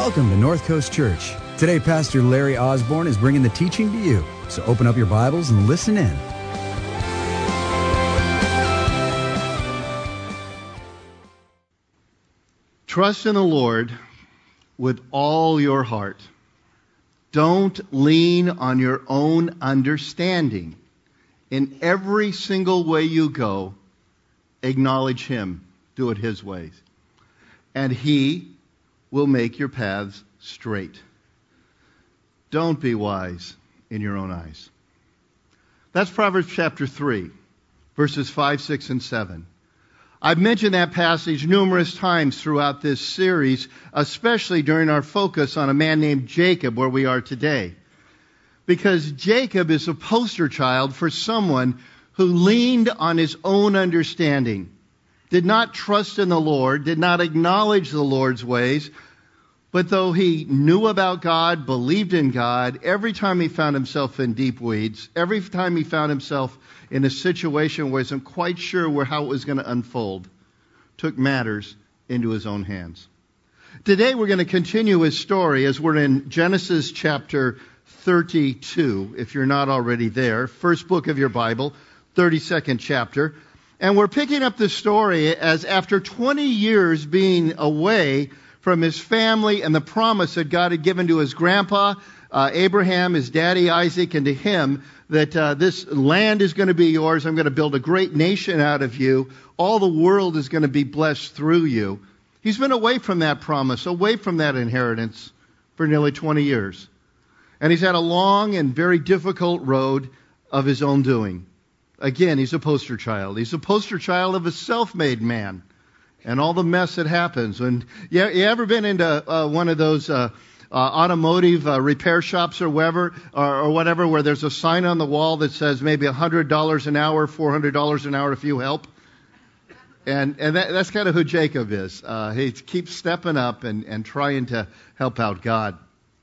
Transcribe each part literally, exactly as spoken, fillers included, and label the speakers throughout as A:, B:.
A: Welcome to North Coast Church. Today, Pastor Larry Osborne is bringing the teaching to you. So open up your Bibles and listen in.
B: Trust in the Lord with all your heart. Don't lean on your own understanding. In every single way you go, acknowledge Him. Do it His ways. And He will make your paths straight. Don't be wise in your own eyes. That's Proverbs chapter three, verses five, six, and seven. I've mentioned that passage numerous times throughout this series, especially during our focus on a man named Jacob, where we are today. Because Jacob is a poster child for someone who leaned on his own understanding, did not trust in the Lord, did not acknowledge the Lord's ways, but though he knew about God, believed in God, every time he found himself in deep weeds, every time he found himself in a situation where he wasn't quite sure where how it was going to unfold, took matters into his own hands. Today we're going to continue his story as we're in Genesis chapter thirty-two, if you're not already there. First book of your Bible, thirty-second chapter. And we're picking up the story as after twenty years being away from his family and the promise that God had given to his grandpa, uh, Abraham, his daddy Isaac, and to him, that uh, this land is going to be yours. I'm going to build a great nation out of you. All the world is going to be blessed through you. He's been away from that promise, away from that inheritance for nearly twenty years. And he's had a long and very difficult road of his own doing. Again, he's a poster child. He's a poster child of a self-made man and all the mess that happens. And you, you ever been into uh, one of those uh, uh, automotive uh, repair shops or whatever, or, or whatever, where there's a sign on the wall that says maybe one hundred dollars an hour, four hundred dollars an hour if you help? And and that, that's kind of who Jacob is. Uh, he keeps stepping up and, and trying to help out God.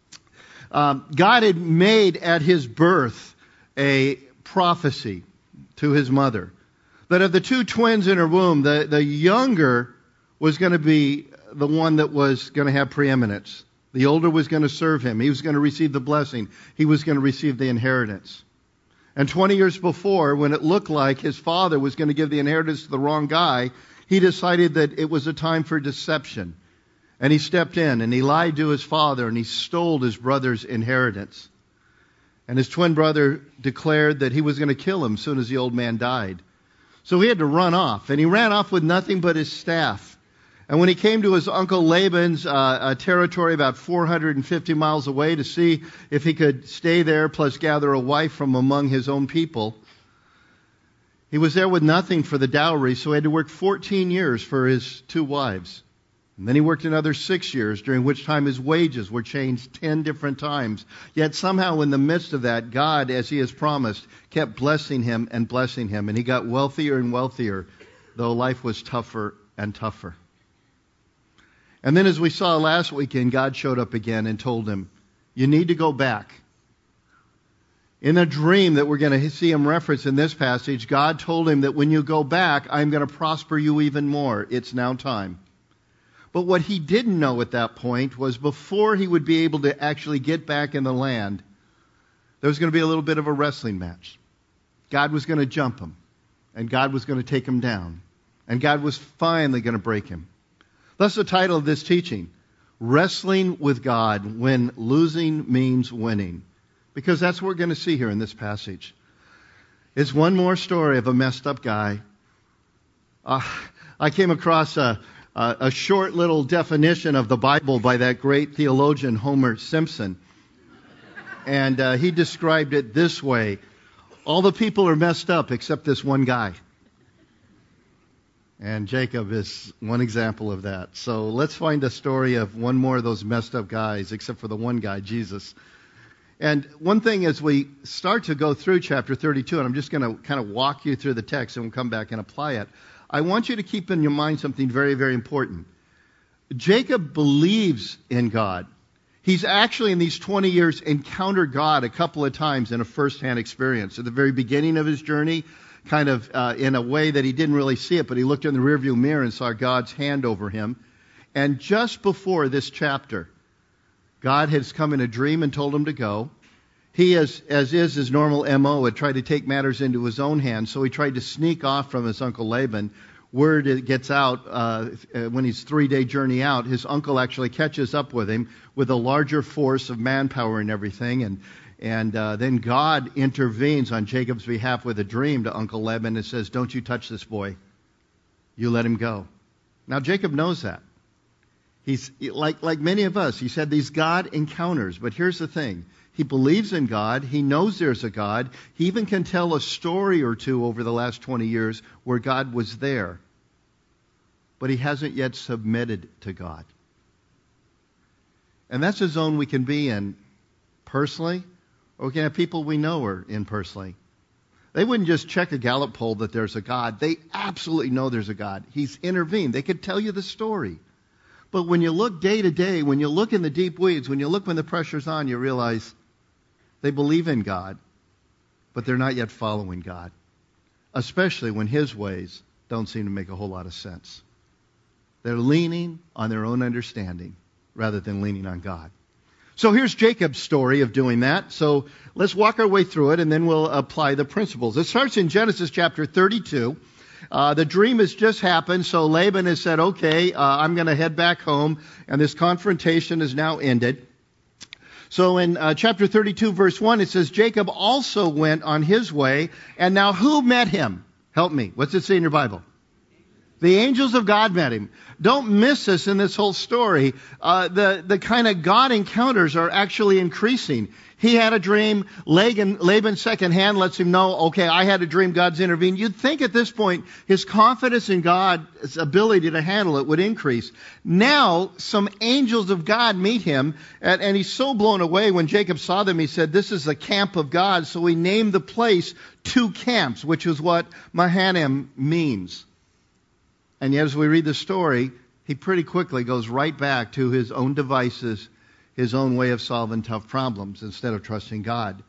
B: Um, God had made at his birth a prophecy to his mother that of the two twins in her womb, the, the younger was going to be the one that was going to have preeminence. The older was going to serve him. He was going to receive the blessing. He was going to receive the inheritance. And twenty years before, when it looked like his father was going to give the inheritance to the wrong guy, he decided that it was a time for deception. And he stepped in and he lied to his father and he stole his brother's inheritance. And his twin brother declared that he was going to kill him as soon as the old man died. So he had to run off. And he ran off with nothing but his staff. And when he came to his uncle Laban's uh, territory about four hundred fifty miles away to see if he could stay there plus gather a wife from among his own people, he was there with nothing for the dowry, so he had to work fourteen years for his two wives. And then he worked another six years, during which time his wages were changed ten different times. Yet somehow in the midst of that, God, as he has promised, kept blessing him and blessing him. And he got wealthier and wealthier, though life was tougher and tougher. And then as we saw last weekend, God showed up again and told him, you need to go back. In a dream that we're going to see him reference in this passage, God told him that when you go back, I'm going to prosper you even more. It's now time. But what he didn't know at that point was before he would be able to actually get back in the land, there was going to be a little bit of a wrestling match. God was going to jump him, and God was going to take him down, and God was finally going to break him. That's the title of this teaching, Wrestling with God When Losing Means Winning, because that's what we're going to see here in this passage. It's one more story of a messed up guy. Uh, I came across a Uh, a short little definition of the Bible by that great theologian Homer Simpson. And uh, he described it this way. All the people are messed up except this one guy. And Jacob is one example of that. So let's find a story of one more of those messed up guys, except for the one guy, Jesus. And one thing as we start to go through chapter thirty-two, and I'm just going to kind of walk you through the text and we'll come back and apply it. I want you to keep in your mind something very, very important. Jacob believes in God. He's actually in these twenty years encountered God a couple of times in a first-hand experience. At the very beginning of his journey, kind of uh, in a way that he didn't really see it, but he looked in the rearview mirror and saw God's hand over him. And just before this chapter, God has come in a dream and told him to go. He, as, as is his normal M O, had tried to take matters into his own hands, so he tried to sneak off from his uncle Laban. Word it gets out uh, when he's three-day journey out, his uncle actually catches up with him with a larger force of manpower and everything, and and uh, then God intervenes on Jacob's behalf with a dream to Uncle Laban and says, "Don't you touch this boy. You let him go." Now Jacob knows that. He's like like many of us. He's had these God encounters, but here's the thing. He believes in God. He knows there's a God. He even can tell a story or two over the last twenty years where God was there. But he hasn't yet submitted to God. And that's a zone we can be in personally, or we can have people we know are in personally. They wouldn't just check a Gallup poll that there's a God. They absolutely know there's a God. He's intervened. They could tell you the story. But when you look day to day, when you look in the deep weeds, when you look when the pressure's on, you realize they believe in God, but they're not yet following God, especially when his ways don't seem to make a whole lot of sense. They're leaning on their own understanding rather than leaning on God. So here's Jacob's story of doing that. So let's walk our way through it, and then we'll apply the principles. It starts in Genesis chapter thirty-two. Uh, the dream has just happened, so Laban has said, okay, uh, I'm going to head back home, and this confrontation is now ended. So in uh, chapter thirty-two, verse one, it says, Jacob also went on his way, and now who met him? Help me. What's it say in your Bible? The angels of God met him. Don't miss this in this whole story. Uh, the, the kind of God encounters are actually increasing. He had a dream. Laban, Laban's second hand lets him know, okay, I had a dream, God's intervened. You'd think at this point his confidence in God's ability to handle it would increase. Now, some angels of God meet him, and, and he's so blown away. When Jacob saw them, he said, this is the camp of God. So he named the place Two Camps, which is what Mahanaim means. And yet as we read the story, he pretty quickly goes right back to his own devices, his own way of solving tough problems instead of trusting God.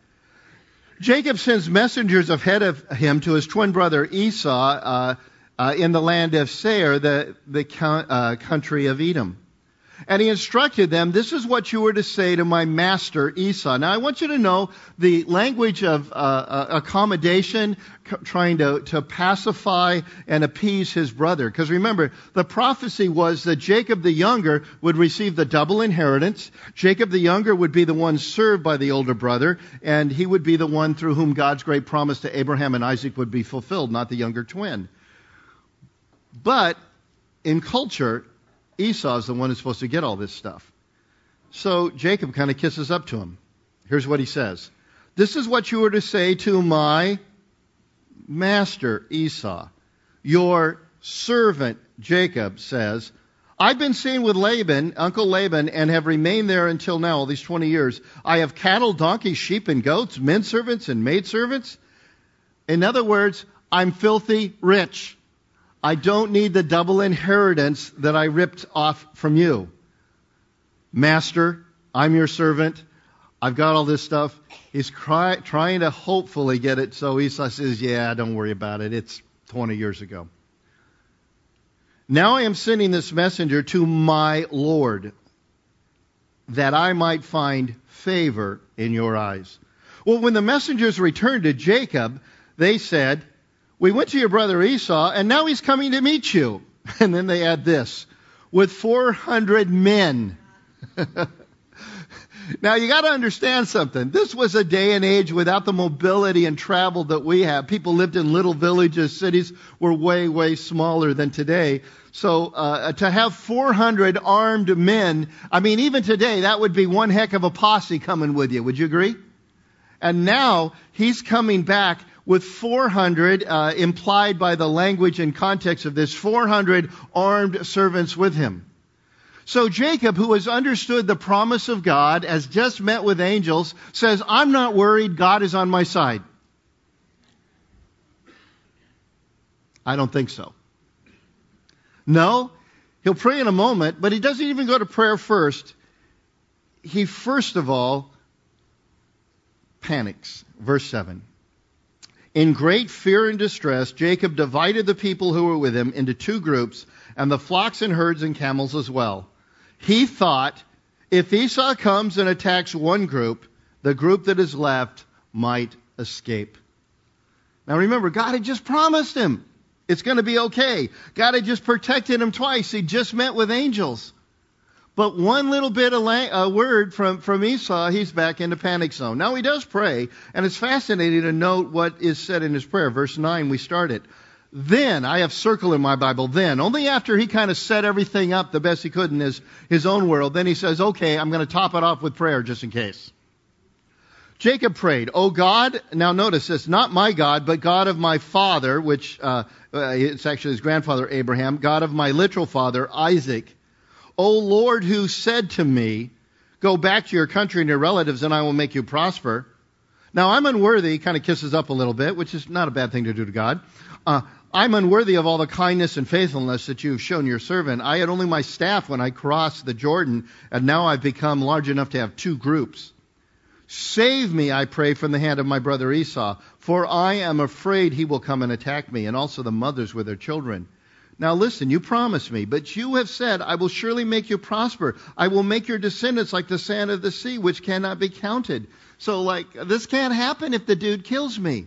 B: Jacob sends messengers ahead of him to his twin brother Esau uh, uh, in the land of Seir, the, the uh, country of Edom. And he instructed them, this is what you were to say to my master Esau. Now I want you to know the language of uh, accommodation, c- trying to, to pacify and appease his brother. Because remember, the prophecy was that Jacob the younger would receive the double inheritance. Jacob the younger would be the one served by the older brother, and he would be the one through whom God's great promise to Abraham and Isaac would be fulfilled, not the younger twin. But in culture, Esau is the one who's supposed to get all this stuff. So Jacob kind of kisses up to him. Here's what he says. This is what you were to say to my master Esau. Your servant Jacob says, I've been staying with Laban, Uncle Laban, and have remained there until now, all these twenty years. I have cattle, donkeys, sheep, and goats, men servants and maid servants. In other words, I'm filthy rich. I don't need the double inheritance that I ripped off from you. Master, I'm your servant. I've got all this stuff. He's cry, trying to hopefully get it. So Esau says, yeah, don't worry about it. It's twenty years ago. Now I am sending this messenger to my Lord, that I might find favor in your eyes. Well, when the messengers returned to Jacob, they said, we went to your brother Esau, and now he's coming to meet you. And then they add this, with four hundred men. Now you got to understand something. This was a day and age without the mobility and travel that we have. People lived in little villages. Cities were way, way smaller than today. So uh, to have four hundred armed men, I mean, even today, that would be one heck of a posse coming with you. Would you agree? And now he's coming back with four hundred, uh, implied by the language and context of this, four hundred armed servants with him. So Jacob, who has understood the promise of God, has just met with angels, says, I'm not worried, God is on my side. I don't think so. No, he'll pray in a moment, but he doesn't even go to prayer first. He first of all panics. Verse seven. In great fear and distress, Jacob divided the people who were with him into two groups, and the flocks and herds and camels as well. He thought, If Esau comes and attacks one group, the group that is left might escape. Now remember, God had just promised him it's going to be okay. God had just protected him twice. He just met with angels. But one little bit of la- uh, word from, from Esau, he's back into panic zone. Now he does pray, and it's fascinating to note what is said in his prayer. Verse nine, we start it. Then, I have circled in my Bible, then, only after he kind of set everything up the best he could in his, his own world, then he says, okay, I'm going to top it off with prayer just in case. Jacob prayed, O God, now notice this, not my God, but God of my father, which uh, uh, it's actually his grandfather Abraham, God of my literal father Isaac. O Lord, who said to me, go back to your country and your relatives and I will make you prosper. Now I'm unworthy, kind of kisses up a little bit, which is not a bad thing to do to God. Uh, I'm unworthy of all the kindness and faithfulness that you've shown your servant. I had only my staff when I crossed the Jordan, and now I've become large enough to have two groups. Save me, I pray, from the hand of my brother Esau, for I am afraid he will come and attack me, and also the mothers with their children. Now listen, you promised me, but you have said, I will surely make you prosper. I will make your descendants like the sand of the sea, which cannot be counted. So, like, this can't happen if the dude kills me.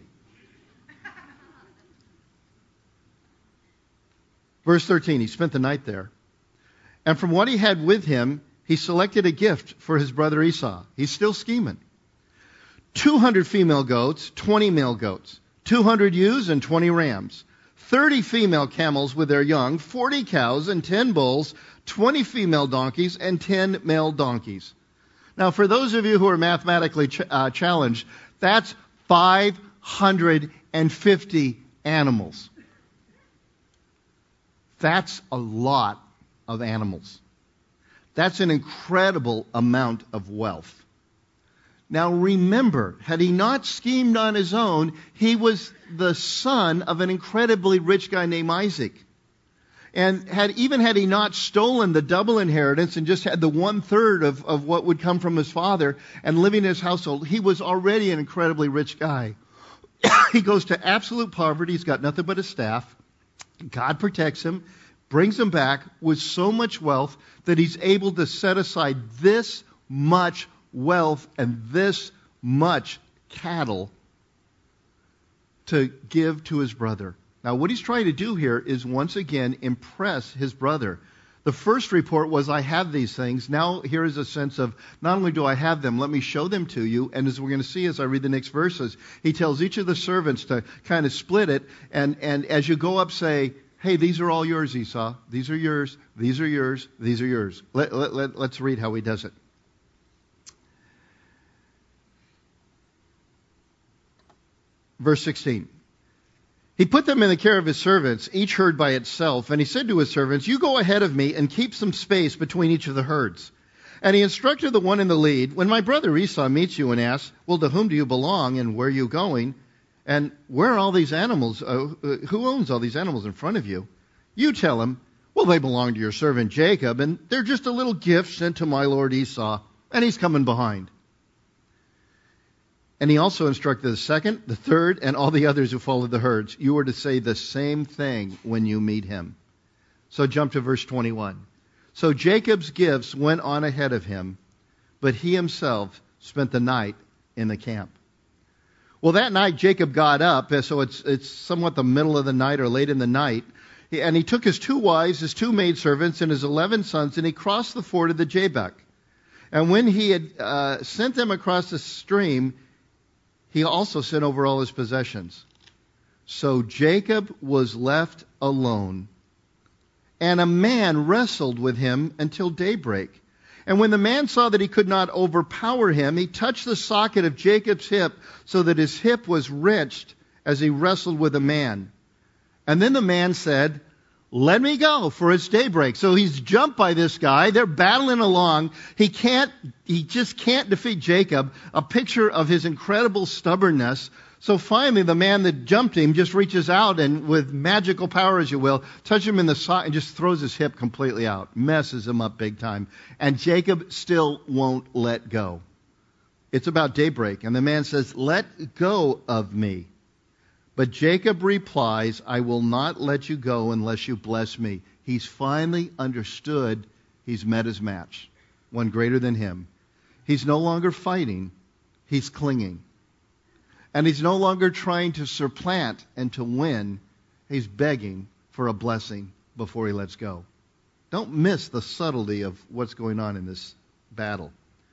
B: Verse thirteen, he spent the night there. And from what he had with him, he selected a gift for his brother Esau. He's still scheming. two hundred female goats, twenty male goats, two hundred ewes and twenty rams, thirty female camels with their young, forty cows and ten bulls, twenty female donkeys and ten male donkeys. Now, for those of you who are mathematically ch- uh, challenged, that's five hundred fifty animals. That's a lot of animals. That's an incredible amount of wealth. Now remember, had he not schemed on his own, he was the son of an incredibly rich guy named Isaac. And had even had he not stolen the double inheritance and just had the one third of, of what would come from his father and living in his household, he was already an incredibly rich guy. He goes to absolute poverty. He's got nothing but a staff. God protects him, brings him back with so much wealth that he's able to set aside this much wealth and this much cattle to give to his brother. Now, what he's trying to do here is once again impress his brother. The first report was, I have these things. Now here is a sense of, not only do I have them, let me show them to you. And as we're going to see as I read the next verses, he tells each of the servants to kind of split it. And, and as you go up, say, hey, these are all yours, Esau. These are yours. These are yours. These are yours. Let, let, let, let's read how he does it. Verse sixteen. He put them in the care of his servants, each herd by itself, and he said to his servants, you go ahead of me and keep some space between each of the herds. And he instructed the one in the lead, when my brother Esau meets you and asks, well, to whom do you belong and where are you going? And where are all these animals? Uh, who owns all these animals in front of you? You tell him, well, they belong to your servant Jacob, and they're just a little gift sent to my lord Esau, and he's coming behind. And he also instructed the second, the third, and all the others who followed the herds. You are to say the same thing when you meet him. So jump to verse twenty-one. So Jacob's gifts went on ahead of him, but he himself spent the night in the camp. Well, that night Jacob got up, so it's it's somewhat the middle of the night or late in the night, and he took his two wives, his two maidservants, and his eleven sons, and he crossed the ford of the Jabbok. And when he had uh, sent them across the stream, he also sent over all his possessions. So Jacob was left alone, and a man wrestled with him until daybreak. And when the man saw that he could not overpower him, he touched the socket of Jacob's hip so that his hip was wrenched as he wrestled with a man. And then the man said, let me go, for it's daybreak. So he's jumped by this guy. They're battling along. He can't, he just can't defeat Jacob. A picture of his incredible stubbornness. So finally, the man that jumped him just reaches out and with magical power, as you will, touches him in the side and just throws his hip completely out. Messes him up big time. And Jacob still won't let go. It's about daybreak. And the man says, let go of me. But Jacob replies, I will not let you go unless you bless me. He's finally understood he's met his match. one greater than him. He's no longer fighting, he's clinging. And he's no longer trying to supplant and to win, he's begging for a blessing before he lets go. Don't miss the subtlety of what's going on in this battle.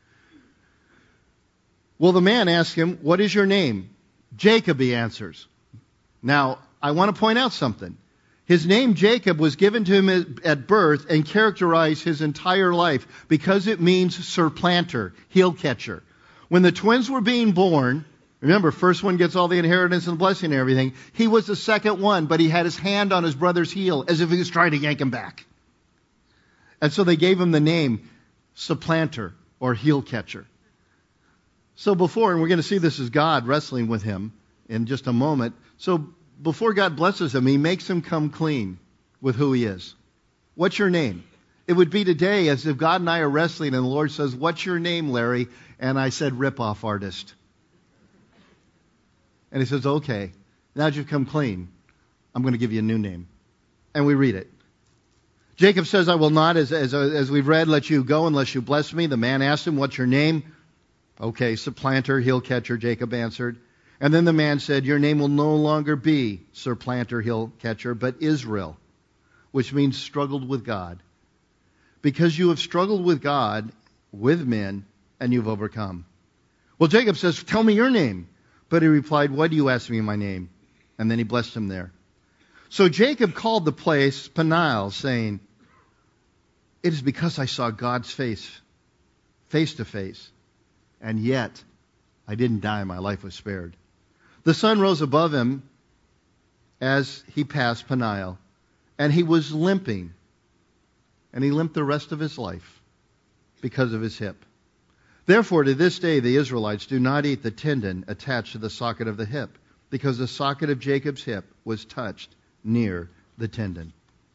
B: Well, the man asks him, what is your name? Jacob, he answers. Now, I want to point out something. His name, Jacob, was given to him at birth and characterized his entire life because it means surplanter, heel catcher. When the twins were being born, remember, first one gets all the inheritance and blessing and everything. He was the second one, but he had his hand on his brother's heel as if he was trying to yank him back. And so they gave him the name supplanter or heel catcher. So before, and we're going to see this as God wrestling with him in just a moment. So before God blesses him, he makes him come clean with who he is. What's your name? It would be today as if God and I are wrestling and the Lord says, what's your name, Larry? And I said, rip-off artist. And he says, okay, now that you've come clean, I'm going to give you a new name. And we read it. Jacob says, I will not, as, as, as we've read, let you go unless you bless me. The man asked him, what's your name? Okay, supplanter, heel catcher, Jacob answered. And then the man said, your name will no longer be supplanter, heel catcher, but Israel, which means struggled with God. Because you have struggled with God, with men, and you've overcome. Well, Jacob says, tell me your name. But he replied, why do you ask me my name? And then he blessed him there. So Jacob called the place Peniel, saying, it is because I saw God's face, face to face, and yet I didn't die, my life was spared. The sun rose above him as he passed Peniel, and he was limping, and he limped the rest of his life because of his hip. Therefore, to this day, the Israelites do not eat the tendon attached to the socket of the hip, because the socket of Jacob's hip was touched near the tendon.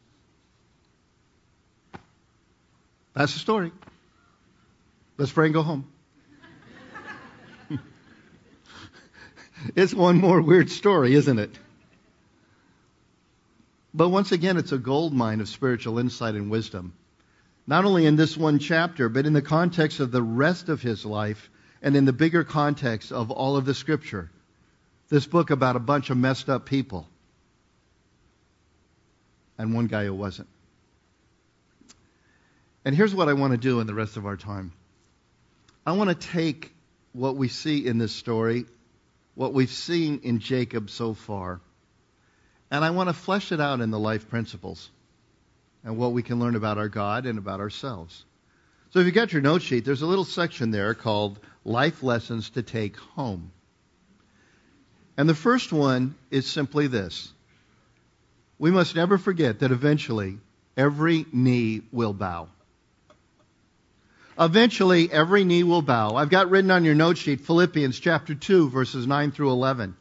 B: That's the story. Let's pray and go home. It's one more weird story, isn't it? But once again, it's a gold mine of spiritual insight and wisdom. Not only in this one chapter, but in the context of the rest of his life and in the bigger context of all of the Scripture. This book about a bunch of messed up people. And one guy who wasn't. And here's what I want to do in the rest of our time. I want to take what we see in this story, what we've seen in Jacob so far, and I want to flesh it out in the life principles and what we can learn about our God and about ourselves. So if you got your note sheet, there's a little section there called Life Lessons to Take Home. And the first one is simply this. We must never forget that eventually every knee will bow. Eventually every knee will bow. I've got written on your note sheet Philippians chapter two, verses nine through eleven.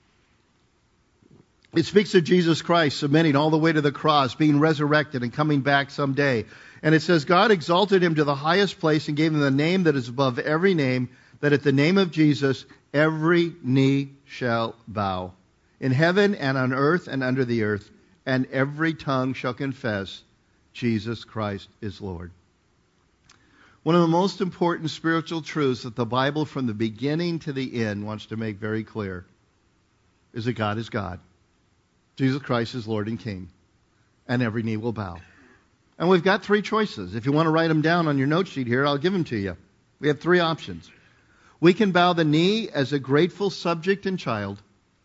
B: It speaks of Jesus Christ submitting all the way to the cross, being resurrected and coming back someday. And it says, God exalted him to the highest place and gave him the name that is above every name, that at the name of Jesus every knee shall bow, in heaven and on earth and under the earth, and every tongue shall confess Jesus Christ is Lord. One of the most important spiritual truths that the Bible from the beginning to the end wants to make very clear is that God is God. Jesus Christ is Lord and King. And every knee will bow. And we've got three choices. If you want to write them down on your note sheet here, I'll give them to you. We have three options. We can bow the knee as a grateful subject and child.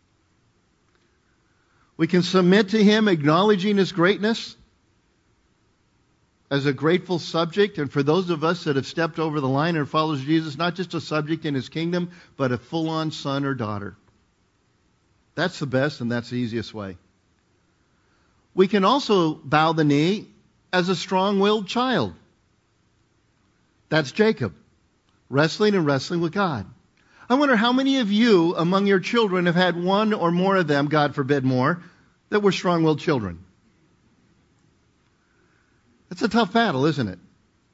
B: We can submit to Him, acknowledging His greatness as a grateful subject. And for those of us that have stepped over the line and follows Jesus, not just a subject in His kingdom, but a full-on son or daughter. That's the best and that's the easiest way. We can also bow the knee as a strong-willed child. That's Jacob, wrestling and wrestling with God. I wonder how many of you among your children have had one or more of them, God forbid more, that were strong-willed children. It's a tough battle, isn't it?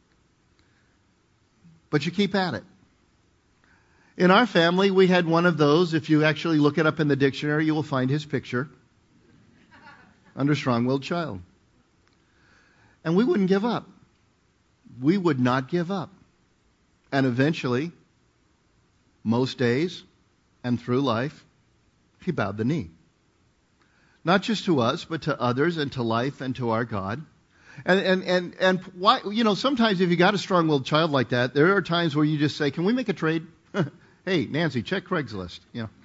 B: But you keep at it. In our family, we had one of those. If you actually look it up in the dictionary, you will find his picture under strong-willed child. And we wouldn't give up. We would not give up. And eventually, most days and through life, he bowed the knee. Not just to us, but to others and to life and to our God. And and and and why? You know, sometimes if you got a strong-willed child like that, there are times where you just say, "Can we make a trade?" Hey, Nancy, check Craigslist. You know.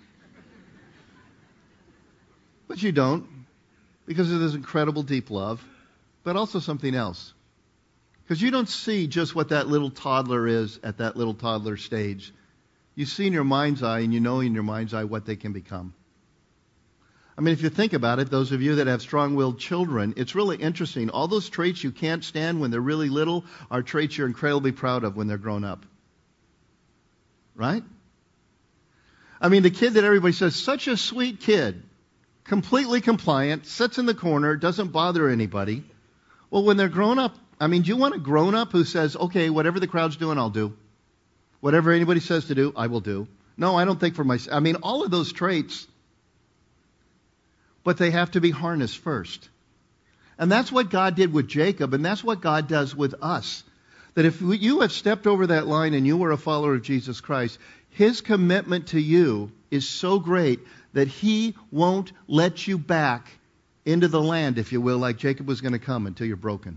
B: But you don't, because of this incredible deep love, but also something else. Because you don't see just what that little toddler is at that little toddler stage. You see in your mind's eye, and you know in your mind's eye what they can become. I mean, if you think about it, those of you that have strong-willed children, it's really interesting. All those traits you can't stand when they're really little are traits you're incredibly proud of when they're grown up. Right? I mean, the kid that everybody says, such a sweet kid, completely compliant, sits in the corner, doesn't bother anybody. Well, when they're grown up, I mean, do you want a grown-up who says, okay, whatever the crowd's doing, I'll do. Whatever anybody says to do, I will do. No, I don't think for myself. I mean, all of those traits, but they have to be harnessed first. And that's what God did with Jacob, and that's what God does with us. That if you have stepped over that line and you were a follower of Jesus Christ, His commitment to you is so great that He won't let you back into the land, if you will, like Jacob was going to come until you're broken.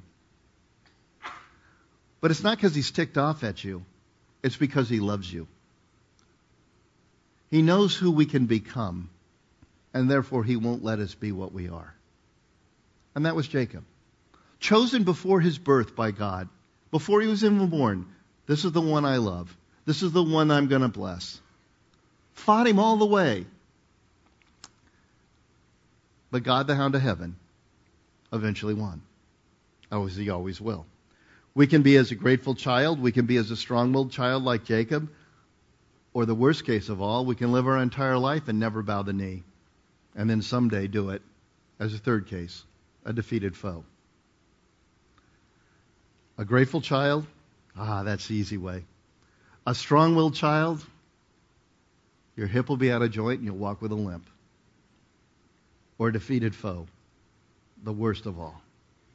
B: But it's not because He's ticked off at you. It's because He loves you. He knows who we can become. And therefore, He won't let us be what we are. And that was Jacob. Chosen before his birth by God. Before he was even born. This is the one I love. This is the one I'm going to bless. Fought him all the way. But God, the Hound of Heaven, eventually won. As He always will. We can be as a grateful child. We can be as a strong-willed child like Jacob. Or the worst case of all, we can live our entire life and never bow the knee. And then someday do it as a third case, a defeated foe. A grateful child? Ah, that's the easy way. A strong-willed child? Your hip will be out of joint and you'll walk with a limp. Or a defeated foe? The worst of all.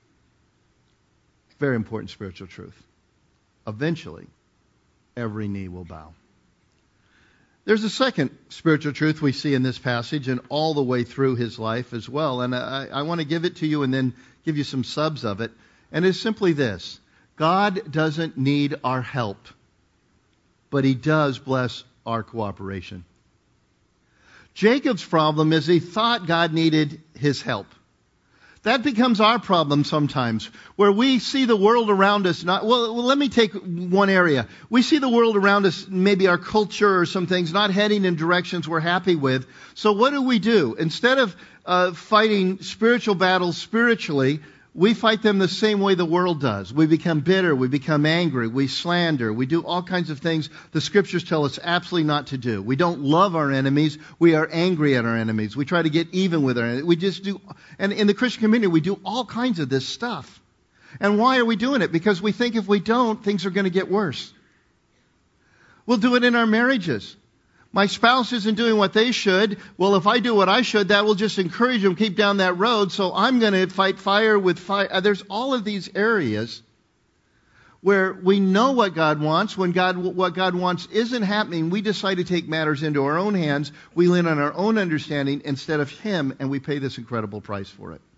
B: Very important spiritual truth. Eventually, every knee will bow. There's a second spiritual truth we see in this passage and all the way through his life as well. And I, I want to give it to you and then give you some subs of it. And it's simply this. God doesn't need our help, but He does bless our cooperation. Jacob's problem is he thought God needed his help. That becomes our problem sometimes, where we see the world around us not, well, well, let me take one area. We see the world around us, maybe our culture or some things, not heading in directions we're happy with. So what do we do? Instead of uh, fighting spiritual battles spiritually, we fight them the same way the world does. We become bitter, we become angry, we slander, we do all kinds of things the Scriptures tell us absolutely not to do. We don't love our enemies, we are angry at our enemies. We try to get even with our enemies. We just do, and in the Christian community we do all kinds of this stuff. And why are we doing it? Because we think if we don't, things are going to get worse. We'll do it in our marriages. My spouse isn't doing what they should. Well, if I do what I should, that will just encourage them to keep down that road. So I'm going to fight fire with fire. There's all of these areas where we know what God wants. When God, what God wants isn't happening, we decide to take matters into our own hands. We lean on our own understanding instead of Him, and we pay this incredible price for it.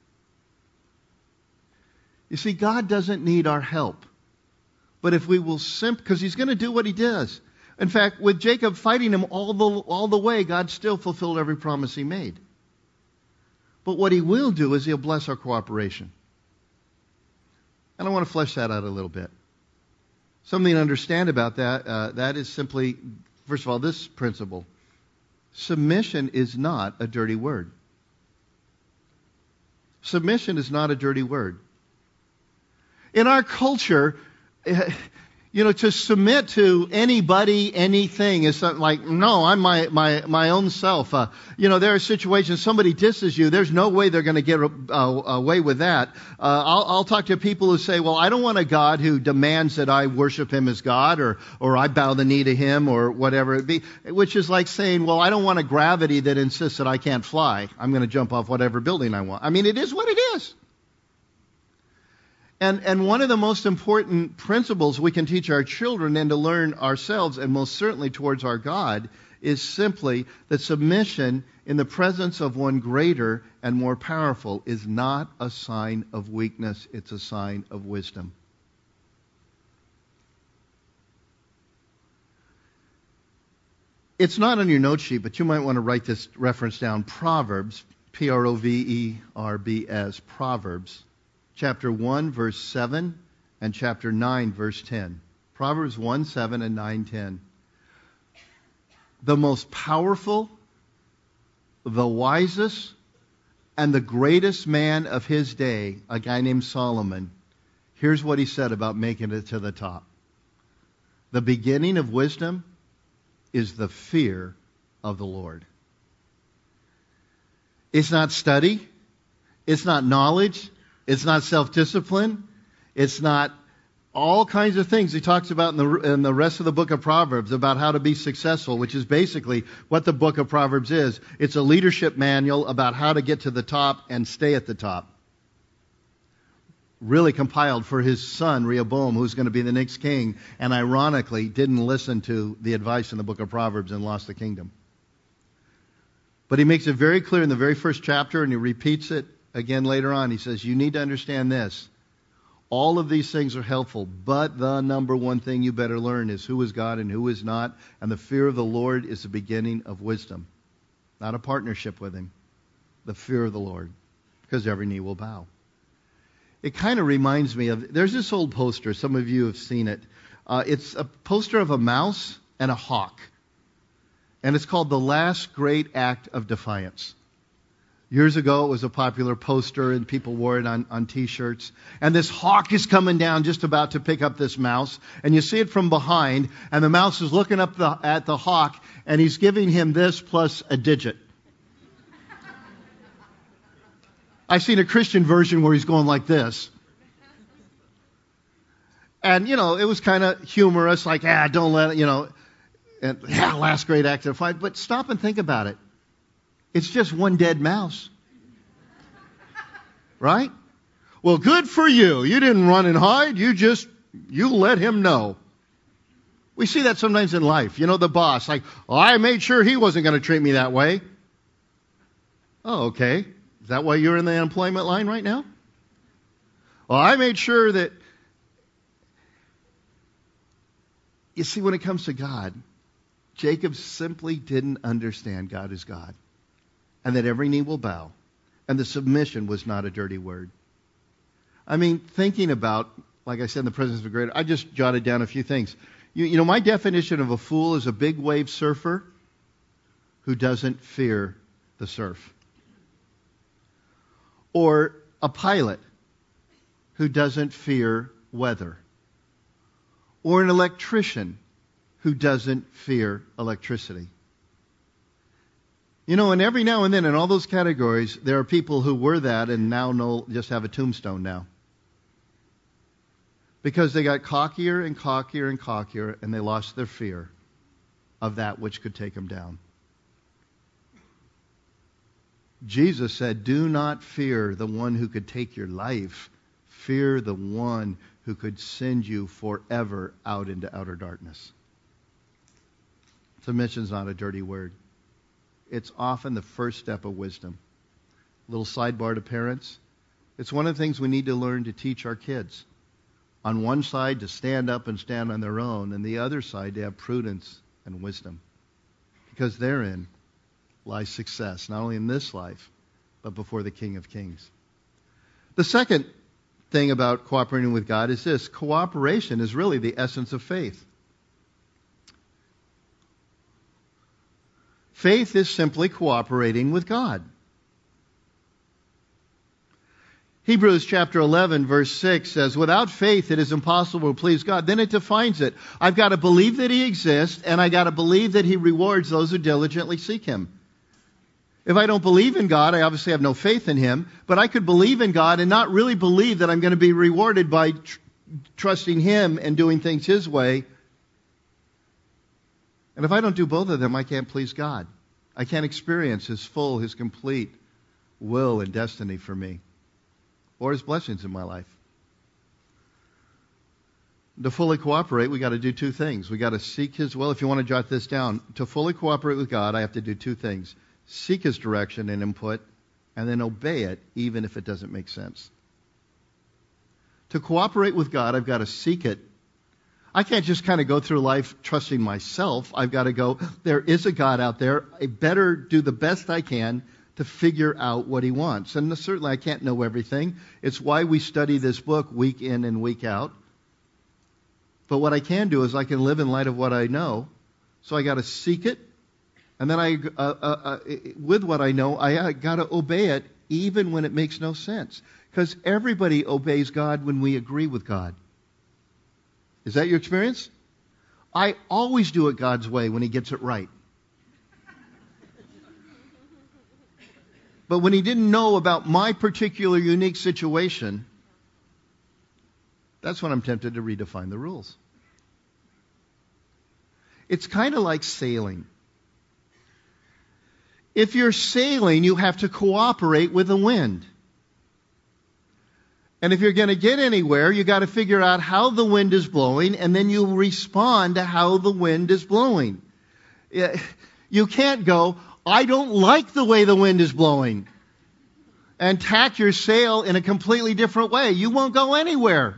B: You see, God doesn't need our help. But if we will simply, because He's going to do what He does. In fact, with Jacob fighting him all the, all the way, God still fulfilled every promise He made. But what He will do is He'll bless our cooperation. And I want to flesh that out a little bit. Something to understand about that, uh, that is simply, first of all, this principle. Submission is not a dirty word. Submission is not a dirty word. In our culture, you know, to submit to anybody, anything is something like, no, I'm my, my, my own self. Uh, you know, there are situations, somebody disses you, there's no way they're going to get uh, away with that. Uh, I'll, I'll talk to people who say, well, I don't want a God who demands that I worship Him as God, or, or I bow the knee to Him, or whatever it be, which is like saying, well, I don't want a gravity that insists that I can't fly. I'm going to jump off whatever building I want. I mean, it is what it is. And, and one of the most important principles we can teach our children and to learn ourselves, and most certainly towards our God, is simply that submission in the presence of one greater and more powerful is not a sign of weakness, it's a sign of wisdom. It's not on your note sheet, but you might want to write this reference down. Proverbs, P R O V E R B S, Proverbs, chapter one, verse seven, and chapter nine, verse ten. Proverbs one, seven, and nine, ten. The most powerful, the wisest, and the greatest man of his day, a guy named Solomon, here's what he said about making it to the top. The beginning of wisdom is the fear of the Lord. It's not study. It's not knowledge. It's not self-discipline. It's not all kinds of things he talks about in the, in the rest of the book of Proverbs about how to be successful, which is basically what the book of Proverbs is. It's a leadership manual about how to get to the top and stay at the top. Really compiled for his son, Rehoboam, who's going to be the next king, and ironically didn't listen to the advice in the book of Proverbs and lost the kingdom. But he makes it very clear in the very first chapter, and he repeats it again later on. He says, you need to understand this. All of these things are helpful, but the number one thing you better learn is who is God and who is not, and the fear of the Lord is the beginning of wisdom. Not a partnership with Him. The fear of the Lord, because every knee will bow. It kind of reminds me of, there's this old poster, some of you have seen it. Uh, it's a poster of a mouse and a hawk. And it's called The Last Great Act of Defiance. Years ago, it was a popular poster, and people wore it on, on T-shirts. And this hawk is coming down just about to pick up this mouse. And you see it from behind, and the mouse is looking up the, at the hawk, and he's giving him this plus a digit. I've seen a Christian version where he's going like this. And, you know, it was kind of humorous, like, ah, don't let it, you know, and, yeah, last great act of defiance. But stop and think about it. It's just one dead mouse. Right? Well, good for you. You didn't run and hide. You just, you let him know. We see that sometimes in life. You know, the boss, like, oh, I made sure he wasn't going to treat me that way. Oh, okay. Is that why you're in the unemployment line right now? Well, I made sure that... You see, when it comes to God, Jacob simply didn't understand God is God. And that every knee will bow. And the submission was not a dirty word. I mean, thinking about, like I said, in the presence of a greater, I just jotted down a few things. You, you know, my definition of a fool is a big wave surfer who doesn't fear the surf. Or a pilot who doesn't fear weather. Or an electrician who doesn't fear electricity. You know, and every now and then in all those categories, there are people who were that and now know, just have a tombstone now. Because they got cockier and cockier and cockier, and they lost their fear of that which could take them down. Jesus said, do not fear the one who could take your life. Fear the one who could send you forever out into outer darkness. Submission's not a dirty word. It's often the first step of wisdom. A little sidebar to parents. It's one of the things we need to learn to teach our kids. On one side, to stand up and stand on their own, and the other side, to have prudence and wisdom. Because therein lies success, not only in this life, but before the King of Kings. The second thing about cooperating with God is this. Cooperation is really the essence of faith. Faith is simply cooperating with God. Hebrews chapter eleven verse six says, without faith it is impossible to please God. Then it defines it. I've got to believe that He exists, and I've got to believe that He rewards those who diligently seek Him. If I don't believe in God, I obviously have no faith in Him, but I could believe in God and not really believe that I'm going to be rewarded by tr- trusting Him and doing things His way. And if I don't do both of them, I can't please God. I can't experience His full, His complete will and destiny for me, or His blessings in my life. To fully cooperate, we got to do two things. We got to seek His will. If you want to jot this down, to fully cooperate with God, I have to do two things. Seek His direction and input, and then obey it, even if it doesn't make sense. To cooperate with God, I've got to seek it. I can't just kind of go through life trusting myself. I've got to go, there is a God out there. I better do the best I can to figure out what He wants. And certainly I can't know everything. It's why we study this book week in and week out. But what I can do is I can live in light of what I know. So I got to seek it. And then I, uh, uh, uh, with what I know, I uh, got to obey it even when it makes no sense. Because everybody obeys God when we agree with God. Is that your experience? I always do it God's way when He gets it right. But when He didn't know about my particular unique situation, that's when I'm tempted to redefine the rules. It's kind of like sailing. If you're sailing, you have to cooperate with the wind. And if you're going to get anywhere, you got to figure out how the wind is blowing, and then you respond to how the wind is blowing. You can't go, I don't like the way the wind is blowing, and tack your sail in a completely different way. You won't go anywhere.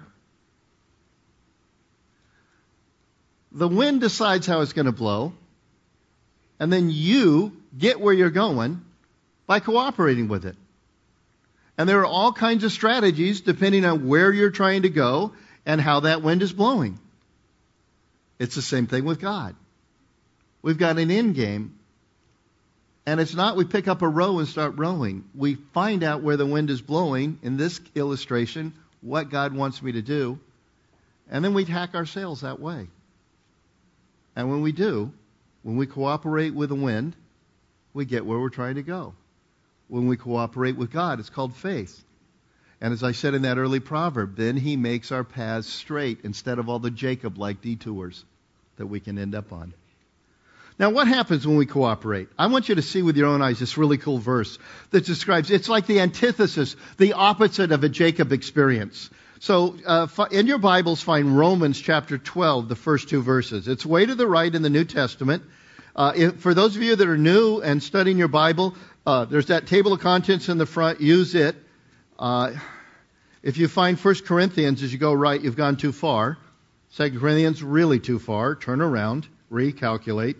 B: The wind decides how it's going to blow, and then you get where you're going by cooperating with it. And there are all kinds of strategies depending on where you're trying to go and how that wind is blowing. It's the same thing with God. We've got an end game, and it's not we pick up a row and start rowing. We find out where the wind is blowing, in this illustration, what God wants me to do, and then we tack our sails that way. And when we do, when we cooperate with the wind, we get where we're trying to go. When we cooperate with God, it's called faith. And as I said in that early proverb, then He makes our paths straight instead of all the Jacob-like detours that we can end up on. Now, what happens when we cooperate? I want you to see with your own eyes this really cool verse that describes, it's like the antithesis, the opposite of a Jacob experience. So, uh, in your Bibles, find Romans chapter twelve, the first two verses. It's way to the right in the New Testament. Uh, if, for those of you that are new and studying your Bible, uh, there's that table of contents in the front. Use it. Uh, if you find First Corinthians as you go right, you've gone too far. Second Corinthians, really too far. Turn around. Recalculate.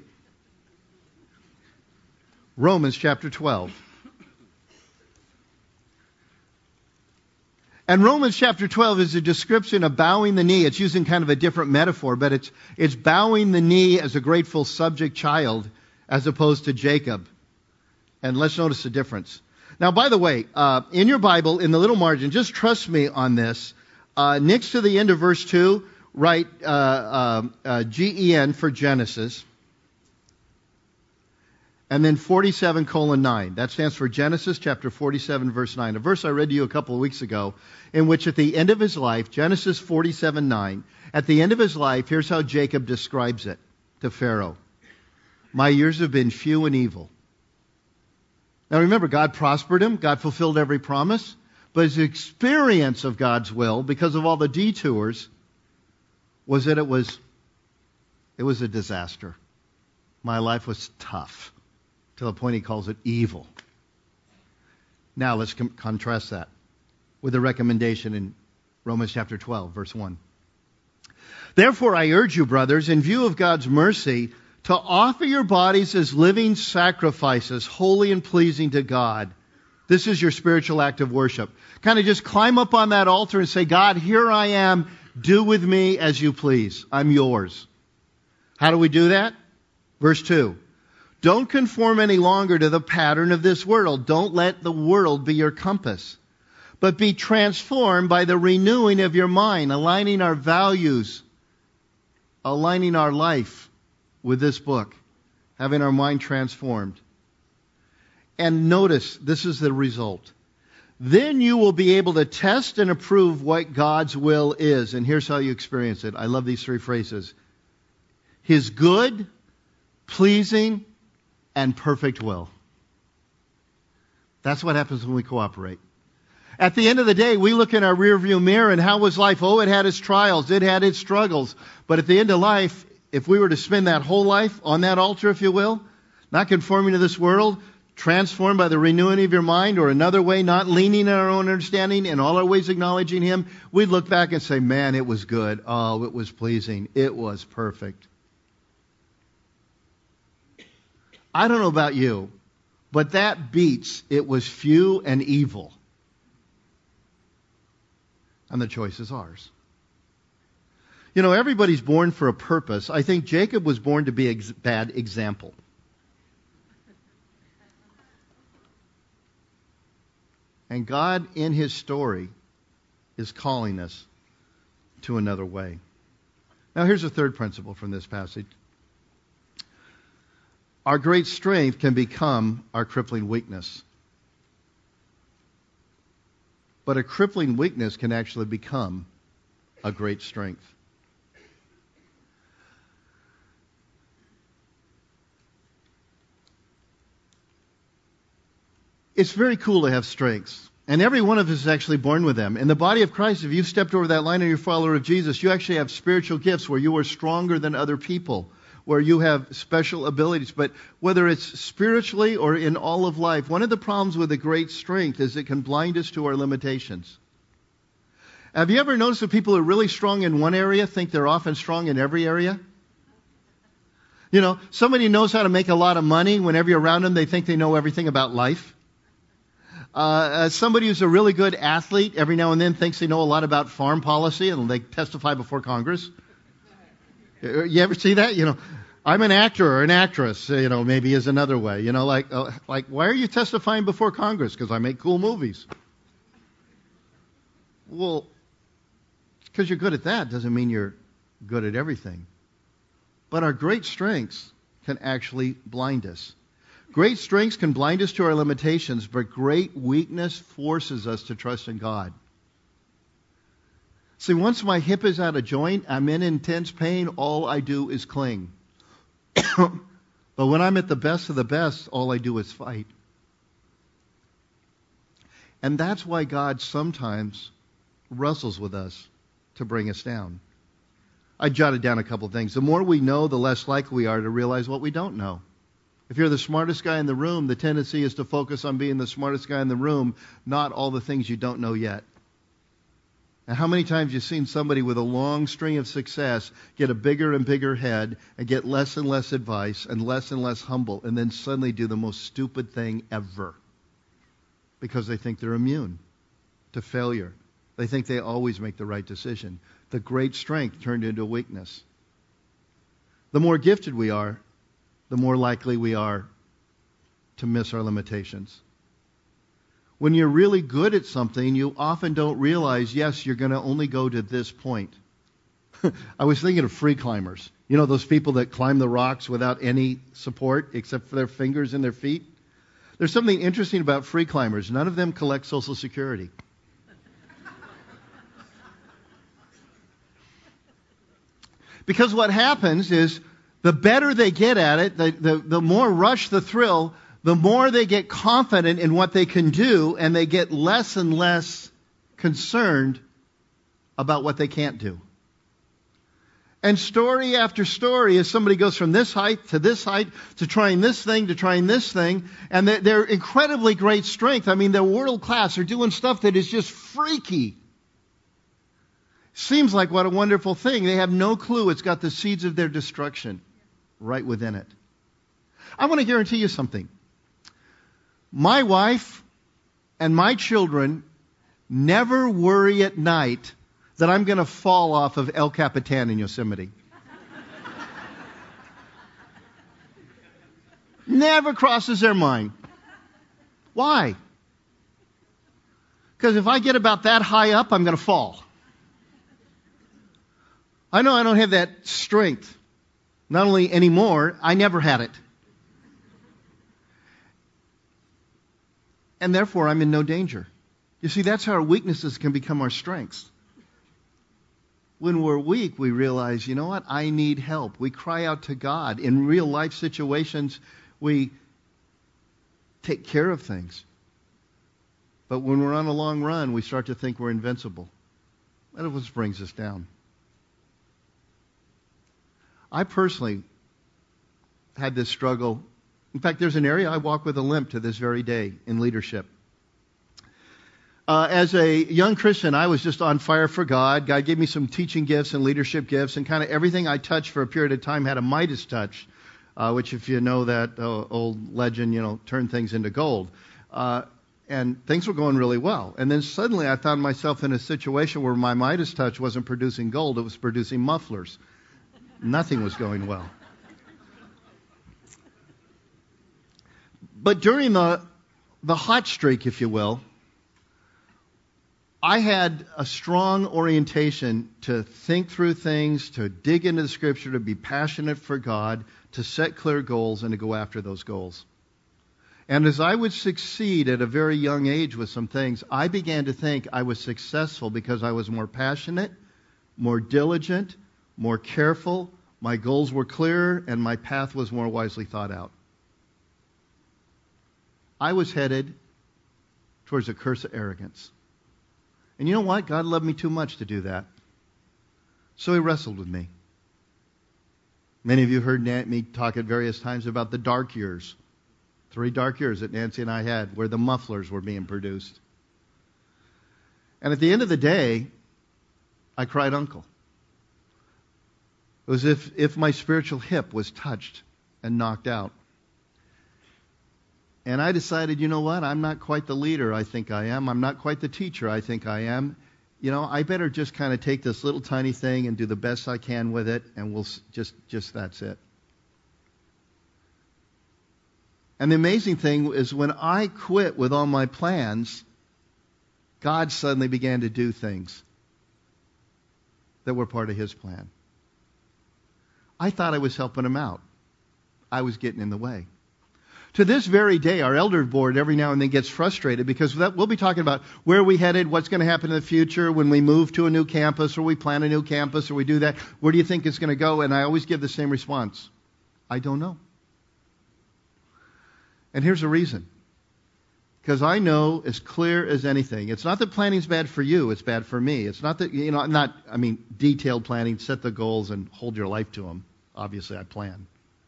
B: Romans chapter twelve. And Romans chapter twelve is a description of bowing the knee. It's using kind of a different metaphor, but it's it's bowing the knee as a grateful subject child as opposed to Jacob. And let's notice the difference. Now, by the way, uh, in your Bible, in the little margin, just trust me on this. Uh, next to the end of verse two, write uh, uh, uh, G E N for Genesis. And then forty-seven colon nine. That stands for Genesis chapter forty-seven verse nine. A verse I read to you a couple of weeks ago in which at the end of his life, Genesis forty-seven nine, at the end of his life, here's how Jacob describes it to Pharaoh. My years have been few and evil. Now remember, God prospered him. God fulfilled every promise. But his experience of God's will, because of all the detours, was that it was, it was a disaster. My life was tough. To the point he calls it evil. Now let's com- contrast that with the recommendation in Romans chapter twelve, verse one. Therefore I urge you, brothers, in view of God's mercy, to offer your bodies as living sacrifices, holy and pleasing to God. This is your spiritual act of worship. Kind of just climb up on that altar and say, God, here I am. Do with me as you please. I'm yours. How do we do that? Verse two. Don't conform any longer to the pattern of this world. Don't let the world be your compass. But be transformed by the renewing of your mind, aligning our values, aligning our life with this book, having our mind transformed. And notice, this is the result. Then you will be able to test and approve what God's will is. And here's how you experience it. I love these three phrases. His good, pleasing, and perfect will. That's what happens when we cooperate. At the end of the day, we look in our rearview mirror and how was life? Oh, it had its trials. It had its struggles. But at the end of life, if we were to spend that whole life on that altar, if you will, not conforming to this world, transformed by the renewing of your mind, or another way, not leaning on our own understanding, in all our ways acknowledging Him, we'd look back and say, man, it was good. Oh, it was pleasing. It was perfect. I don't know about you, but that beats it was few and evil. And the choice is ours. You know, everybody's born for a purpose. I think Jacob was born to be a ex- bad example. And God, in His story, is calling us to another way. Now, here's a third principle from this passage. Our great strength can become our crippling weakness. But a crippling weakness can actually become a great strength. It's very cool to have strengths. And every one of us is actually born with them. In the body of Christ, if you've stepped over that line and you're a follower of Jesus, you actually have spiritual gifts where you are stronger than other people, where you have special abilities. But whether it's spiritually or in all of life, one of the problems with a great strength is it can blind us to our limitations. Have you ever noticed that people who are really strong in one area think they're often strong in every area? You know, somebody knows how to make a lot of money. Whenever you're around them, they think they know everything about life. Uh, somebody who's a really good athlete every now and then thinks they know a lot about farm policy and they testify before Congress. You ever see that? You know, I'm an actor or an actress, you know, maybe is another way. You know, like, uh, like why are you testifying before Congress? Because I make cool movies. Well, because you're good at that doesn't mean you're good at everything. But our great strengths can actually blind us. Great strengths can blind us to our limitations, but great weakness forces us to trust in God. See, once my hip is out of joint, I'm in intense pain, all I do is cling. But when I'm at the best of the best, all I do is fight. And that's why God sometimes wrestles with us to bring us down. I jotted down a couple of things. The more we know, the less likely we are to realize what we don't know. If you're the smartest guy in the room, the tendency is to focus on being the smartest guy in the room, not all the things you don't know yet. And how many times have you seen somebody with a long string of success get a bigger and bigger head and get less and less advice and less and less humble and then suddenly do the most stupid thing ever because they think they're immune to failure. They think they always make the right decision. The great strength turned into a weakness. The more gifted we are, the more likely we are to miss our limitations. When you're really good at something, you often don't realize, yes, you're going to only go to this point. I was thinking of free climbers. You know, those people that climb the rocks without any support except for their fingers and their feet? There's something interesting about free climbers. None of them collect Social Security. Because what happens is, the better they get at it, the, the, the more rush the thrill, the more they get confident in what they can do, and they get less and less concerned about what they can't do. And story after story, as somebody goes from this height to this height, to trying this thing, to trying this thing, and they're, they're incredibly great strength. I mean, they're world class. They're doing stuff that is just freaky. Seems like what a wonderful thing. They have no clue it's got the seeds of their destruction right within it. I want to guarantee you something. My wife and my children never worry at night that I'm going to fall off of El Capitan in Yosemite. Never crosses their mind. Why? Because if I get about that high up, I'm going to fall. I know I don't have that strength. Not only anymore, I never had it. And therefore, I'm in no danger. You see, that's how our weaknesses can become our strengths. When we're weak, we realize, you know what? I need help. We cry out to God. In real life situations, we take care of things. But when we're on a long run, we start to think we're invincible. That always brings us down. I personally had this struggle. In fact, there's an area I walk with a limp to this very day in leadership. Uh, as a young Christian, I was just on fire for God. God gave me some teaching gifts and leadership gifts, and kind of everything I touched for a period of time had a Midas touch, uh, which, if you know that uh, old legend, you know, turn things into gold. Uh, and things were going really well. And then suddenly I found myself in a situation where my Midas touch wasn't producing gold, it was producing mufflers. Nothing was going well. But during the the hot streak, if you will, I had a strong orientation to think through things, to dig into the Scripture, to be passionate for God, to set clear goals, and to go after those goals. And as I would succeed at a very young age with some things, I began to think I was successful because I was more passionate, more diligent, more careful, my goals were clearer, and my path was more wisely thought out. I was headed towards a curse of arrogance. And you know what? God loved me too much to do that. So He wrestled with me. Many of you heard me talk at various times about the dark years. Three dark years that Nancy and I had where the mufflers were being produced. And at the end of the day, I cried uncle. It was as if, if my spiritual hip was touched and knocked out. And I decided, you know what? I'm not quite the leader I think I am. I'm not quite the teacher I think I am. You know, I better just kind of take this little tiny thing and do the best I can with it, and we'll just, just that's it. And the amazing thing is when I quit with all my plans, God suddenly began to do things that were part of His plan. I thought I was helping Him out. I was getting in the way. To this very day, our elder board every now and then gets frustrated because that, we'll be talking about where we headed, what's going to happen in the future when we move to a new campus or we plan a new campus or we do that. Where do you think it's going to go? And I always give the same response. I don't know. And here's the reason. Because I know as clear as anything. It's not that planning's bad for you, it's bad for me. It's not that, you know, not, I mean, detailed planning, set the goals and hold your life to them. Obviously, I plan.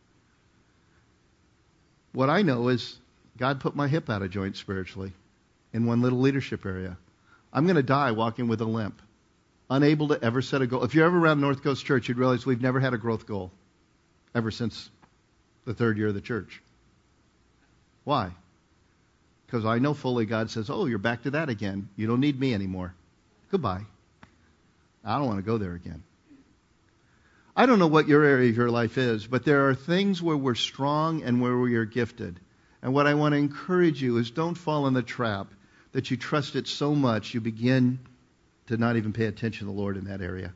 B: What I know is God put my hip out of joint spiritually in one little leadership area. I'm going to die walking with a limp, unable to ever set a goal. If you're ever around North Coast Church, you'd realize we've never had a growth goal ever since the third year of the church. Why? Because I know fully God says, oh, you're back to that again. You don't need me anymore. Goodbye. I don't want to go there again. I don't know what your area of your life is, but there are things where we're strong and where we are gifted. And what I want to encourage you is don't fall in the trap that you trust it so much you begin to not even pay attention to the Lord in that area.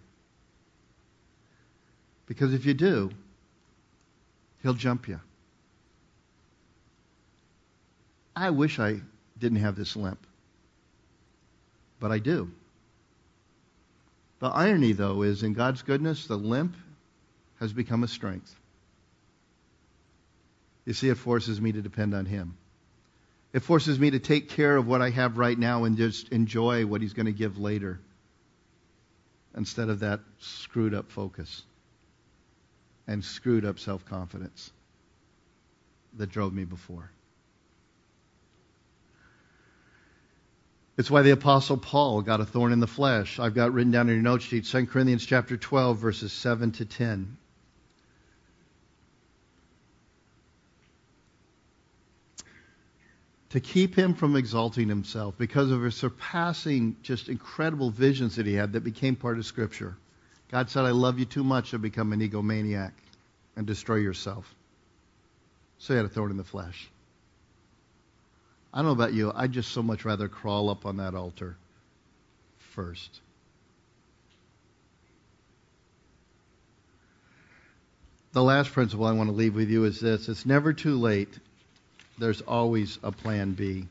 B: Because if you do, He'll jump you. I wish I didn't have this limp, but I do. The irony, though, is in God's goodness, the limp has become a strength. You see, it forces me to depend on Him. It forces me to take care of what I have right now and just enjoy what He's going to give later instead of that screwed up focus and screwed up self-confidence that drove me before. It's why the Apostle Paul got a thorn in the flesh. I've got written down in your note sheet, Second Corinthians chapter twelve, verses seven to ten. To keep him from exalting himself because of his surpassing, just incredible visions that he had that became part of Scripture. God said, I love you too much to become an egomaniac and destroy yourself. So he had a thorn in the flesh. I don't know about you, I'd just so much rather crawl up on that altar first. The last principle I want to leave with you is this. It's never too late. There's always a plan B.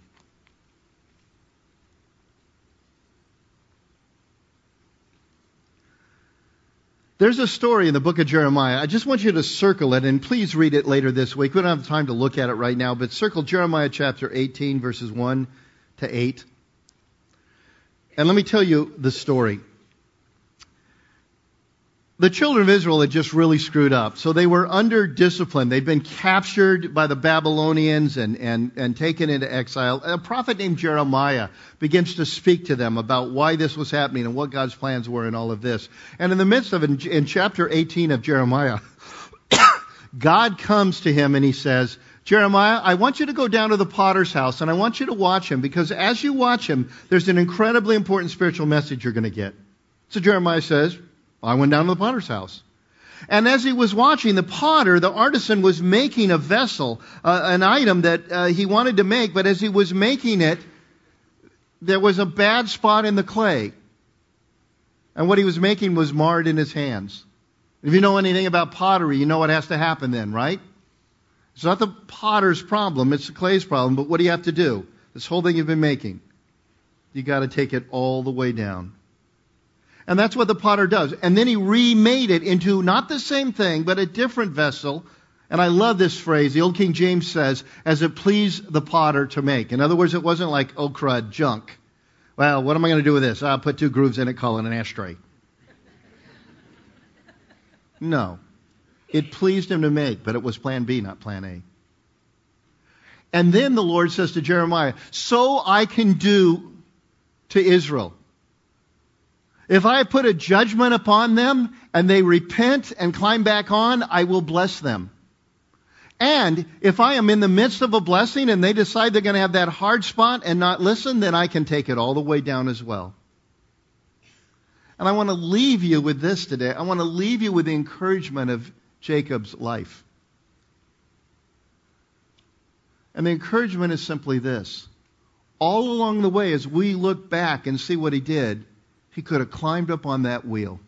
B: There's a story in the book of Jeremiah. I just want you to circle it, and please read it later this week. We don't have time to look at it right now, but circle Jeremiah chapter eighteen, verses one to eight. And let me tell you the story. The children of Israel had just really screwed up. So they were under discipline. They'd been captured by the Babylonians and, and, and taken into exile. A prophet named Jeremiah begins to speak to them about why this was happening and what God's plans were in all of this. And in the midst of it, in, in chapter eighteen of Jeremiah, God comes to him and he says, Jeremiah, I want you to go down to the potter's house and I want you to watch him, because as you watch him, there's an incredibly important spiritual message you're going to get. So Jeremiah says, I went down to the potter's house. And as he was watching, the potter, the artisan, was making a vessel, uh, an item that uh, he wanted to make, but as he was making it, there was a bad spot in the clay. And what he was making was marred in his hands. If you know anything about pottery, you know what has to happen then, right? It's not the potter's problem, it's the clay's problem, but what do you have to do? This whole thing you've been making, you got to take it all the way down. And that's what the potter does. And then he remade it into not the same thing, but a different vessel. And I love this phrase. The old King James says, as it pleased the potter to make. In other words, it wasn't like, oh crud, junk. Well, what am I going to do with this? I'll put two grooves in it, call it an ashtray. No. It pleased him to make, but it was plan B, not plan A. And then the Lord says to Jeremiah, so I can do to Israel. If I put a judgment upon them and they repent and climb back on, I will bless them. And if I am in the midst of a blessing and they decide they're going to have that hard spot and not listen, then I can take it all the way down as well. And I want to leave you with this today. I want to leave you with the encouragement of Jacob's life. And the encouragement is simply this. All along the way, as we look back and see what he did, he could have climbed up on that wheel.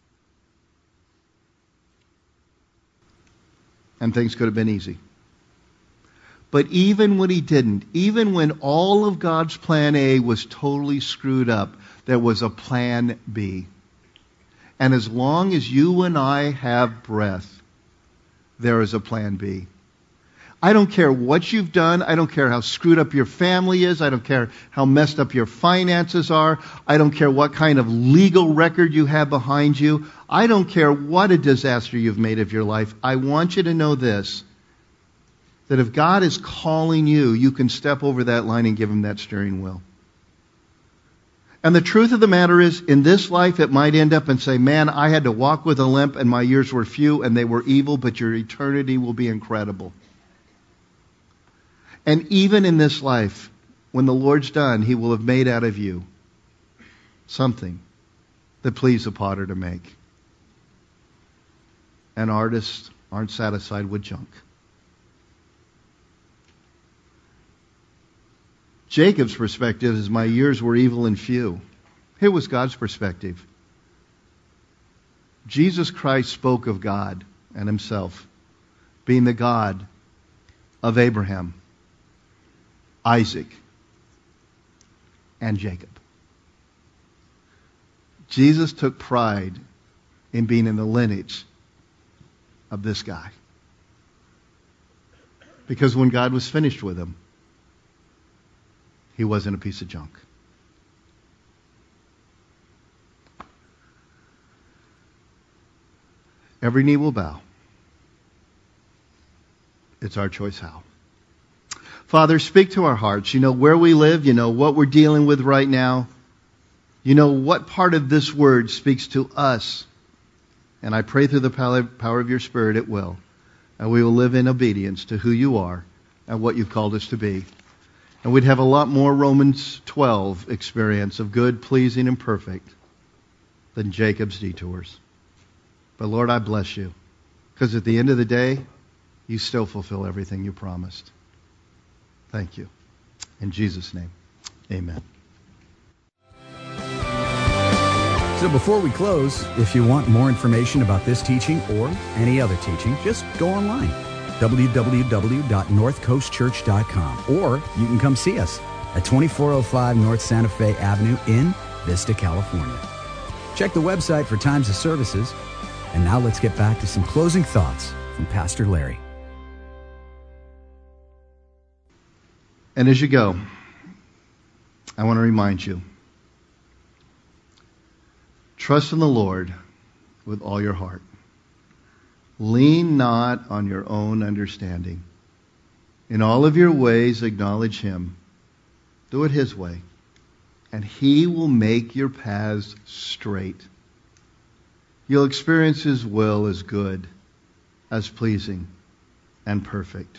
B: And things could have been easy. But even when he didn't, even when all of God's plan A was totally screwed up, there was a plan B. And as long as you and I have breath, there is a plan B. I don't care what you've done. I don't care how screwed up your family is. I don't care how messed up your finances are. I don't care what kind of legal record you have behind you. I don't care what a disaster you've made of your life. I want you to know this, that if God is calling you, you can step over that line and give him that steering wheel. And the truth of the matter is, in this life, it might end up and say, man, I had to walk with a limp and my years were few and they were evil, but your eternity will be incredible. And even in this life, when the Lord's done, he will have made out of you something that pleased the potter to make. And artists aren't satisfied with junk. Jacob's perspective is, my years were evil and few. Here was God's perspective. Jesus Christ spoke of God and himself being the God of Abraham, Isaac, and Jacob. Jesus took pride in being in the lineage of this guy. Because when God was finished with him, he wasn't a piece of junk. Every knee will bow. It's our choice how. Father, speak to our hearts. You know where we live. You know what we're dealing with right now. You know what part of this word speaks to us. And I pray through the power of your Spirit it will. And we will live in obedience to who you are and what you've called us to be. And we'd have a lot more Romans twelve experience of good, pleasing, and perfect than Jacob's detours. But Lord, I bless you. Because at the end of the day, you still fulfill everything you promised. Thank you. In Jesus' name, amen.
A: So before we close, if you want more information about this teaching or any other teaching, just go online. w w w dot north coast church dot com, or you can come see us at twenty-four oh five North Santa Fe Avenue in Vista, California. Check the website for times of services. And now let's get back to some closing thoughts from Pastor Larry.
B: And as you go, I want to remind you Trust in the Lord with all your heart. Lean not on your own understanding. In all of your ways, acknowledge Him. Do it His way. And He will make your paths straight. You'll experience His will as good, as pleasing, and perfect.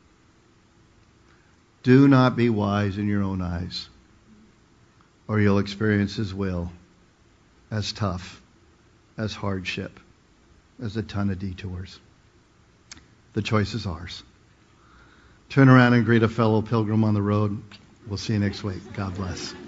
B: Do not be wise in your own eyes, or you'll experience His will as tough, as hardship, as a ton of detours. The choice is ours. Turn around and greet a fellow pilgrim on the road. We'll see you next week. God bless.